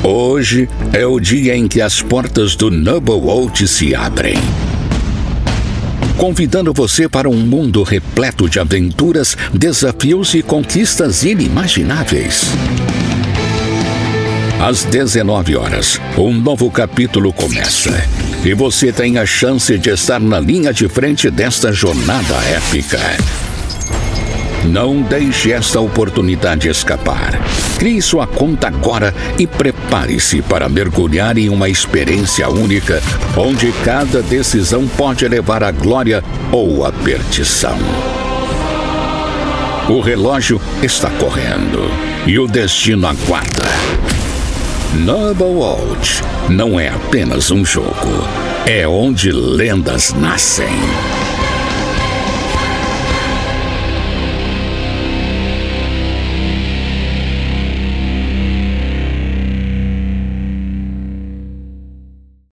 Hoje é o dia em que as portas do Nubbleworld se abrem, convidando você para um mundo repleto de aventuras, desafios e conquistas inimagináveis. Às 19 horas, um novo capítulo começa. E você tem a chance de estar na linha de frente desta jornada épica. Não deixe esta oportunidade escapar. Crie sua conta agora e prepare-se para mergulhar em uma experiência única, onde cada decisão pode levar à glória ou à perdição. O relógio está correndo e o destino aguarda. Nubbleworld não é apenas um jogo, é onde lendas nascem.